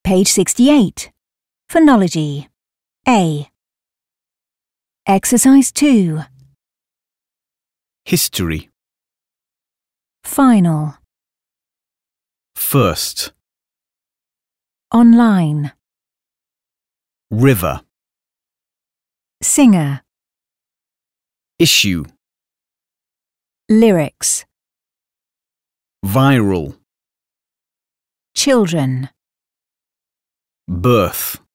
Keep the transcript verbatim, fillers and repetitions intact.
Page sixty-eight. Phonology. A. Exercise two. History. Final. First. Online. River. Singer. Issue. Lyrics. Viral. Children. Birth.